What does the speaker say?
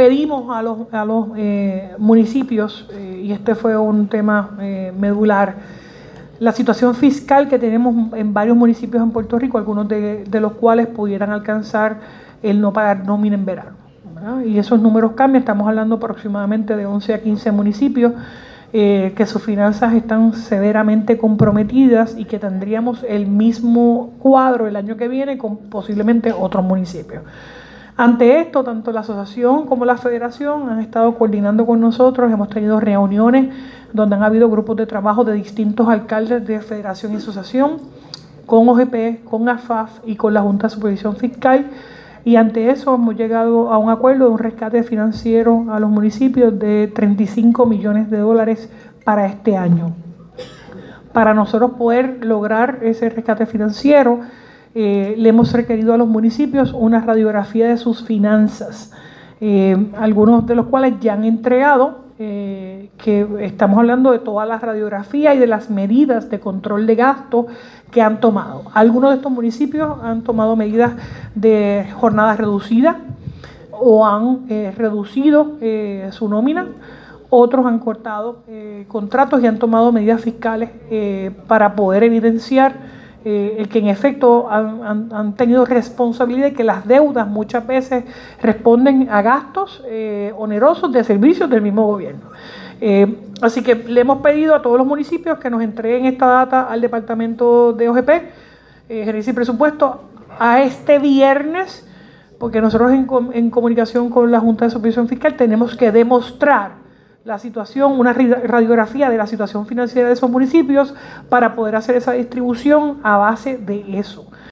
pedimos a los municipios, y este fue un tema medular, la situación fiscal que tenemos en varios municipios en Puerto Rico, algunos de los cuales pudieran alcanzar el no pagar nómina en verano, ¿verdad? Y esos números cambian, estamos hablando aproximadamente de 11 a 15 municipios que sus finanzas están severamente comprometidas y que tendríamos el mismo cuadro el año que viene con posiblemente otros municipios. Ante esto, tanto la asociación como la federación han estado coordinando con nosotros, hemos tenido reuniones donde han habido grupos de trabajo de distintos alcaldes de federación y asociación, con OGP, con AFAF y con la Junta de Supervisión Fiscal, y ante eso hemos llegado a un acuerdo de un rescate financiero a los municipios de $35 millones para este año. Para nosotros poder lograr ese rescate financiero, le hemos requerido a los municipios una radiografía de sus finanzas, algunos de los cuales ya han entregado, que estamos hablando de toda la radiografía y de las medidas de control de gasto que han tomado. Algunos de estos municipios han tomado medidas de jornada reducida o han reducido su nómina. Otros han cortado contratos y han tomado medidas fiscales para poder evidenciar el que en efecto han tenido responsabilidad y que las deudas muchas veces responden a gastos onerosos de servicios del mismo gobierno. Así que le hemos pedido a todos los municipios que nos entreguen esta data al departamento de OGP, Gerencia y Presupuesto, a este viernes, porque nosotros en comunicación con la Junta de Supervisión Fiscal tenemos que demostrar la situación, una radiografía de la situación financiera de esos municipios para poder hacer esa distribución a base de eso.